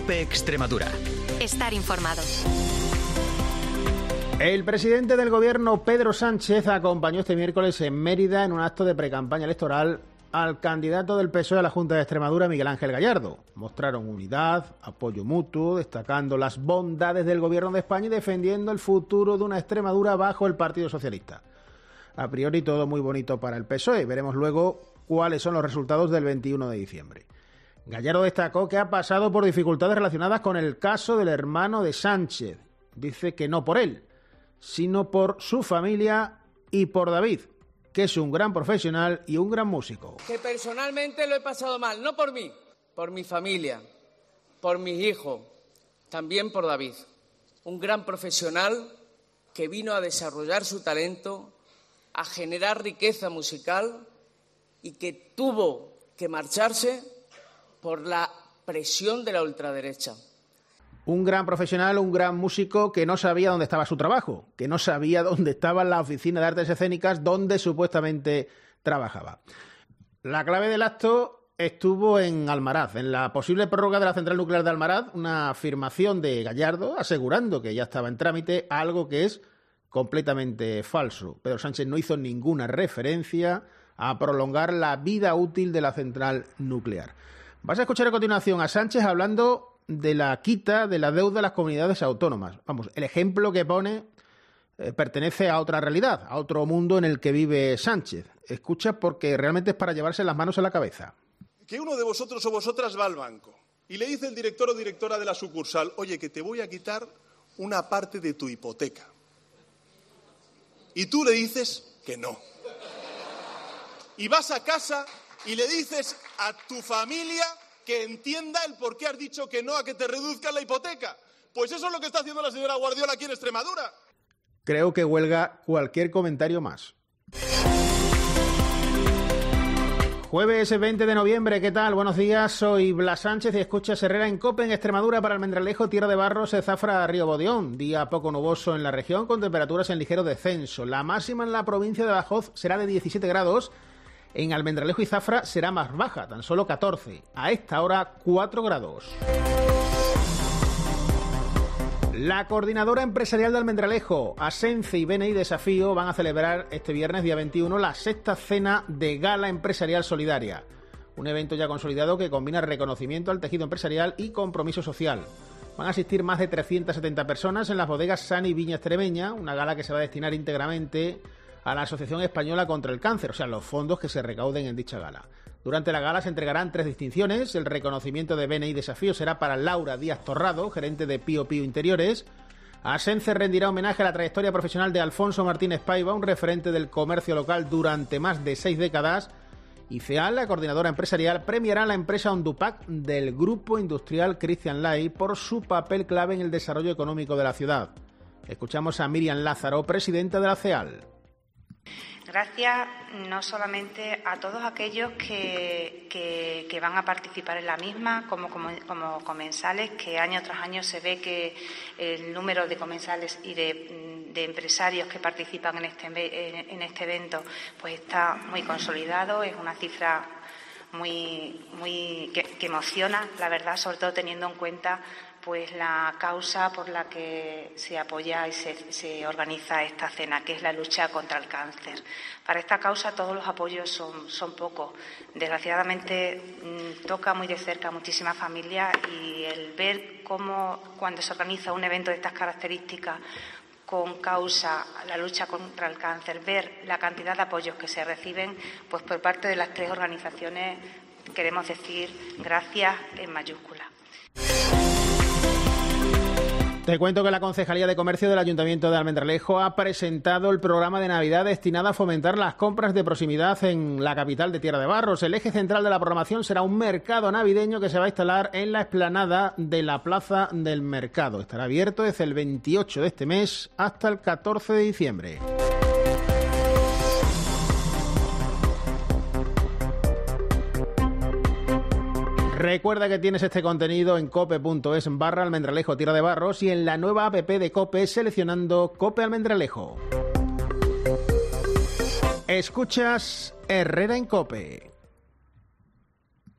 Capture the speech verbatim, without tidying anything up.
COPE Extremadura. Estar informado. El presidente del gobierno, Pedro Sánchez, acompañó este miércoles en Mérida en un acto de precampaña electoral al candidato del P S O E a la Junta de Extremadura, Miguel Ángel Gallardo. Mostraron unidad, apoyo mutuo, destacando las bondades del gobierno de España y defendiendo el futuro de una Extremadura bajo el Partido Socialista. A priori todo muy bonito para el P S O E. Veremos luego cuáles son los resultados del veintiuno de diciembre. Gallardo destacó que ha pasado por dificultades relacionadas con el caso del hermano de Sánchez. Dice que no por él, sino por su familia y por David, que es un gran profesional y un gran músico. Que personalmente lo he pasado mal, no por mí, por mi familia, por mis hijos, también por David. Un gran profesional que vino a desarrollar su talento, a generar riqueza musical y que tuvo que marcharse por la presión de la ultraderecha. Un gran profesional, un gran músico que no sabía dónde estaba su trabajo, que no sabía dónde estaba la oficina de artes escénicas donde supuestamente trabajaba. La clave del acto estuvo en Almaraz, en la posible prórroga de la central nuclear de Almaraz, una afirmación de Gallardo asegurando que ya estaba en trámite, algo que es completamente falso. Pedro Sánchez no hizo ninguna referencia a prolongar la vida útil de la central nuclear. Vas a escuchar a continuación a Sánchez hablando de la quita de la deuda de las comunidades autónomas. Vamos, el ejemplo que pone eh, pertenece a otra realidad, a otro mundo en el que vive Sánchez. Escucha porque realmente es para llevarse las manos a la cabeza. Que uno de vosotros o vosotras va al banco y le dice el director o directora de la sucursal: oye, que te voy a quitar una parte de tu hipoteca. Y tú le dices que no. Y vas a casa y le dices a tu familia que entienda el por qué has dicho que no a que te reduzcan la hipoteca. Pues eso es lo que está haciendo la señora Guardiola aquí en Extremadura. Creo que huelga cualquier comentario más. Jueves veinte de noviembre, ¿qué tal? Buenos días, soy Blas Sánchez y escuchas Herrera en COPE en Extremadura para Almendralejo, Tierra de Barros, Zafra, Río Bodeón. Día poco nuboso en la región con temperaturas en ligero descenso. La máxima en la provincia de Badajoz será de diecisiete grados. En Almendralejo y Zafra será más baja, tan solo catorce. A esta hora, cuatro grados. La Coordinadora Empresarial de Almendralejo, Asence y B N I Desafío van a celebrar este viernes, día veintiuno, la sexta cena de Gala Empresarial Solidaria. Un evento ya consolidado que combina reconocimiento al tejido empresarial y compromiso social. Van a asistir más de trescientas setenta personas en las bodegas Sani Viña Extremeña, una gala que se va a destinar íntegramente a la Asociación Española contra el Cáncer, o sea, los fondos que se recauden en dicha gala. Durante la gala se entregarán tres distinciones. El reconocimiento de B N I Desafío será para Laura Díaz Torrado, gerente de Pío Pío Interiores. Asence rendirá homenaje a la trayectoria profesional de Alfonso Martínez Paiva, un referente del comercio local durante más de seis décadas. Y CEAL, la coordinadora empresarial, premiará a la empresa Ondupac del grupo industrial Christian Lay por su papel clave en el desarrollo económico de la ciudad. Escuchamos a Miriam Lázaro, presidenta de la CEAL. Gracias no solamente a todos aquellos que, que, que van a participar en la misma, como, como, como comensales, que año tras año se ve que el número de comensales y de, de empresarios que participan en este, en, en este evento pues está muy consolidado, es una cifra muy, muy que, que emociona, la verdad, sobre todo teniendo en cuenta pues la causa por la que se apoya y se, se organiza esta cena, que es la lucha contra el cáncer. Para esta causa todos los apoyos son, son pocos. Desgraciadamente mmm, toca muy de cerca a muchísimas familias y el ver cómo cuando se organiza un evento de estas características con causa la lucha contra el cáncer, ver la cantidad de apoyos que se reciben, pues por parte de las tres organizaciones queremos decir gracias en mayúscula. Te cuento que la Concejalía de Comercio del Ayuntamiento de Almendralejo ha presentado el programa de Navidad destinado a fomentar las compras de proximidad en la capital de Tierra de Barros. El eje central de la programación será un mercado navideño que se va a instalar en la explanada de la Plaza del Mercado. Estará abierto desde el veintiocho de este mes hasta el catorce de diciembre. Recuerda que tienes este contenido en cope.es barra Almendralejo Tierra de Barros y en la nueva app de COPE seleccionando COPE Almendralejo. Escuchas Herrera en COPE.